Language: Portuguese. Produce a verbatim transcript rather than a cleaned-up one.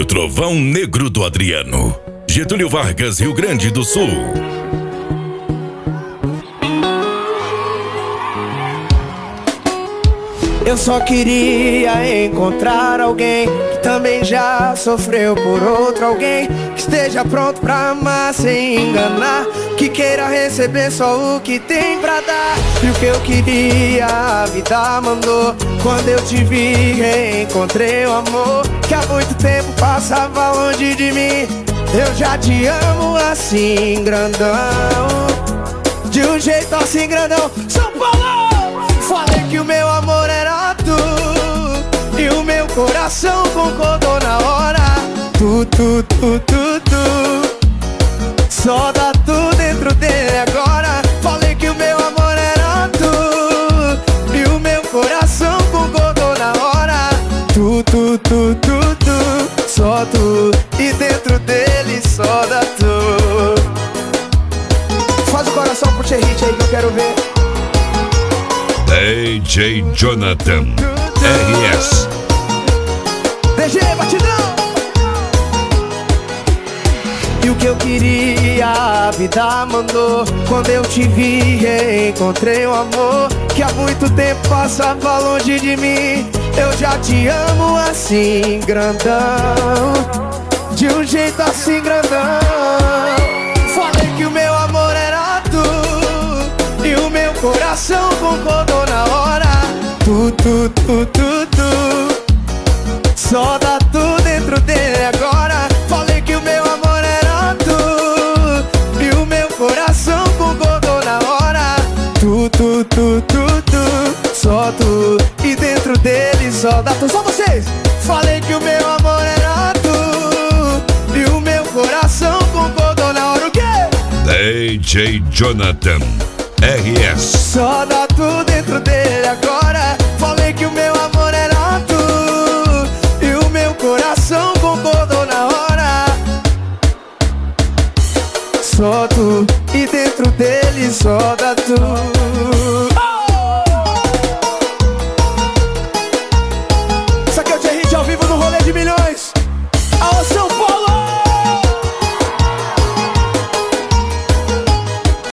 Estúdio Trovão Negro do Adriano, Getúlio Vargas, Rio Grande do Sul. Eu só queria encontrar alguém que também já sofreu por outro alguém, que esteja pronto pra amar sem enganar, que queira receber só o que tem pra dar. E o que eu queria a vida mandou. Quando eu te vi reencontrei o amor que há muito tempo passava longe de mim. Eu já te amo assim grandão, de um jeito assim grandão. São Paulo! Falei que o meu amor era tu, e o meu coração concordou na hora. Tu, tu, tu, tu, tu, só dá tu dentro dele agora. Falei que o meu amor era tu, e o meu coração concordou na hora. Tu, tu, tu, tu, tu, só tu, e dentro dele só dá tu. Faz o coração pro T-Hit aí que eu quero ver. D J Jonathan R S D G Batidão. E o que eu queria a vida mandou. Quando eu te vi reencontrei um amor que há muito tempo passava longe de mim. Eu já te amo assim grandão, de um jeito assim grandão. Falei que o meu amor era tu, e o meu coração concordou na hora. Tu, tu, tu, tu, tu, só dá tu dentro dele agora. Falei que o meu amor era tu, e o meu coração concordou na hora. Tu, tu, tu, tu, tu, só tu, e dentro dele só dá tu. Só vocês! Falei que o meu amor era tu, e o meu coração concordou na hora. O quê? D J Jonathan R S Só dá tu dentro dele agora. Falei que o meu amor era tu, e o meu coração concordou na hora. Só tu, e dentro dele só dá tu.